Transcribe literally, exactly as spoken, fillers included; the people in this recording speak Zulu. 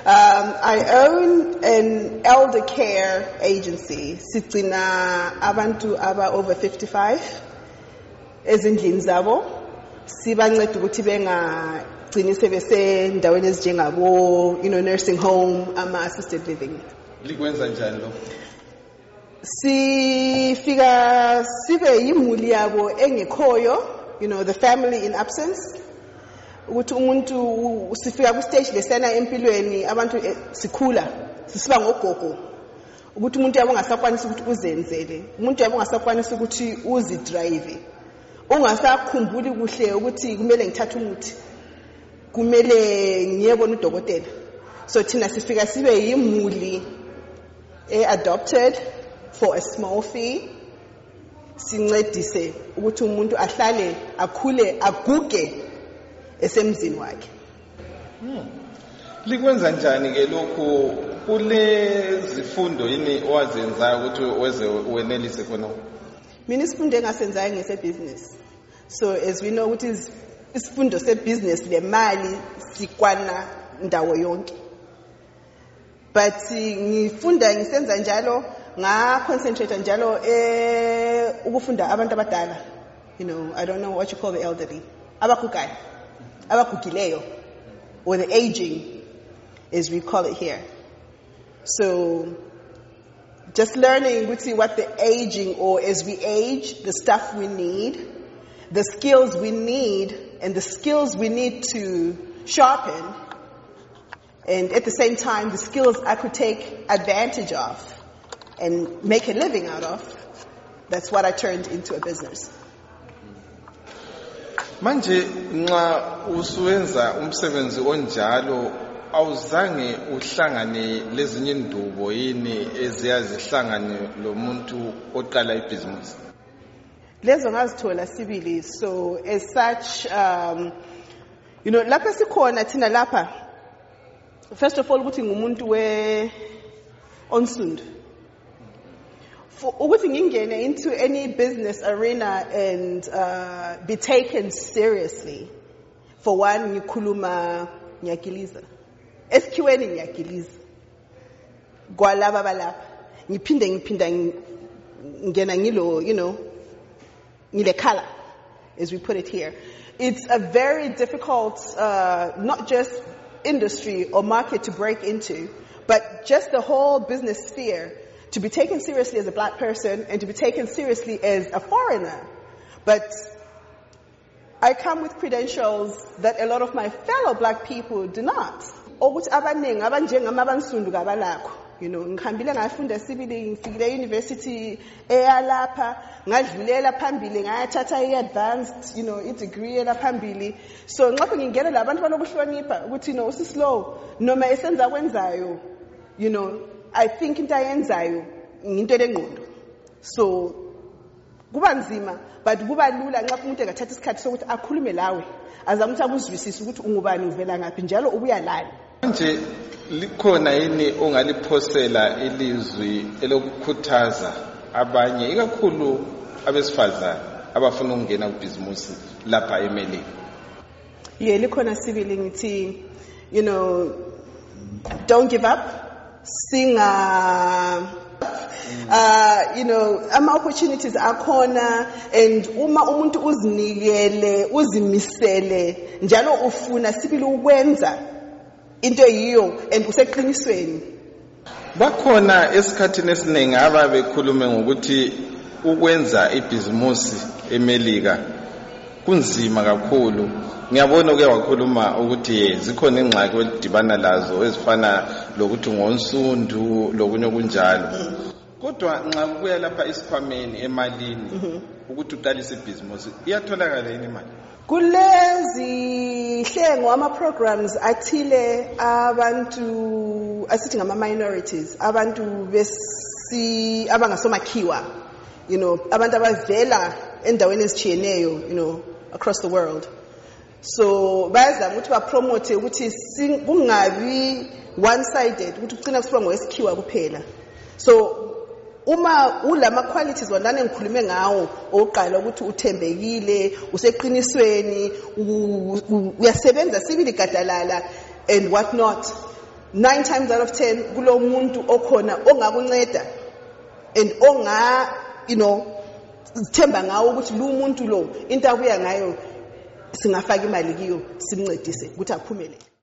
I own an elder care agency. Sigcina abantu aba over fifty-five ezindlini zabo. Sibanceda ukuthi bengagcini sebese ndaweni ezinjengabo, you know, nursing home, ama assisted living. Likwenza njani lo? Sifika sibe yimuli yabo engekhoyo, you know, the family in absence. Ukuthi umuntu sifika ku stage lesena empilweni abantu sikhula sisiba ngogogo ukuthi umuntu yabo ngasakwanisa ukuthi uzenzele umuntu yabo ngasakwanisa ukuthi uzi drive ungasakhumbuli kuhle ukuthi kumele ngithathe umuthi kumele ngiyebona udokotela. So thina sifika sibe yimuli e adopted for a small fee sincedise ukuthi umuntu ahlale akhule aguge esemzini wakhe. Hmm. Likwenza njani ke lokho kule zifundo yini owazenzayo ukuthi weze wenelise khona? Mina isifundo engasenzayo ngese business. So as we know ukuthi isifundo se business le mali sikwana ndawo yonke. But ngifunda ngisenza njalo nga concentrate njalo eh ukufunda abantu abadala. You know, I don't know what you call the elderly. Abakukayo. Abakukileyo, or the aging, as we call it here. So, just learning what the aging, or as we age, the stuff we need, the skills we need, and the skills we need to sharpen, and at the same time, the skills I could take advantage of and make a living out of. That's what I turned into a business. Manje nxa usuwenza umsebenzi onjalo awuzange uhlangane lezinye indubo yini eziyazihlangane lomuntu oqala ibusiness? Lezo ngazithola sibili. So as such, um, you know, lapha sikhona thina lapha, first of all ukuthi ngumuntu we onsundu. For ukuthi ngingene into any business arena and uh, be taken seriously, for one, ngikhuluma ngiyagiliza. Esikhiweni ngiyagiliza. Kwalaba balapha. Ngiphinde ngiphinda ngena ngilo, you know, ngile khala, as we put it here. It's a very difficult, uh, not just industry or market to break into, but just the whole business sphere. To be taken seriously as a black person and to be taken seriously as a foreigner. But I come with credentials that a lot of my fellow black people do not. Ukuthi abaningi abanjengami abansundu kabalakho. You know, ngihambile ngafunda sibili ngifikile university eyalapha ngadlulela phambili ngayathatha i-advanced, you know, i-degree elaphambili. So ngapha ngingena labantu banokuhlonipha ukuthi no usislow noma esenza kwenzayo, you know, I think into ayenzayo into lengqondo. So kuba nzima but kuba lula nxa umuntu engathatha isikhathi sokuthi akhulume lawe azama ukuthi akuzwisise ukuthi ungubani uvela ngaphi njalo ubuya lani. Manje likhona yini ongaliphosela ilizwi elokukhuthaza abanye ikakhulu abesifazana abafuna ukungena kubhizimusi lapha eMelika? Yeah, likhona sibili ngithi, you know, don't give up. Singa, uh, you know, ama opportunities akhona, and uma umuntu uzinikele, uzimisele, njalo ufuna sibili ukwenza into yiyo and useqinisweni. Bakhona esikhathini esiningi ababekhulume ngokuthi ukwenza ibhizimusi eMelika kunzima kakhulu. Ngiyabona uke wakhuluma ukuthi zikhona ingxaki odibana lazo ezifana lokuthi ngonsundu lokunye kunjalo. Kodwa nxa kubuya lapha isikhwameni emalini ukuthi uqalise ibhizimusi iyatholakala yini imali? Kulezi hlengo ama programs athile abantu asithi ngama minorities, abantu besi abangasomakhiwa, you know, abantu abavela endaweni ezichiyeneyo, you know, across the world. So bayazama ukuthi ba promote ukuthi kungabi one sided ukuthi ugcina kusiba ngowesikhiwa kuphela. So uma ulama qualities wandane ngikhulume ngawo oqala ukuthi uthembekile, useqinisweni, uyasebenza sibili gadalala and what not, nine times out of ten kulo muntu okhona ongakunceda and onga you know themba ngawo ukuthi lo muntu lo into akuya ngayo singafaka imali kiyo simncedise ukuthi aphumelele.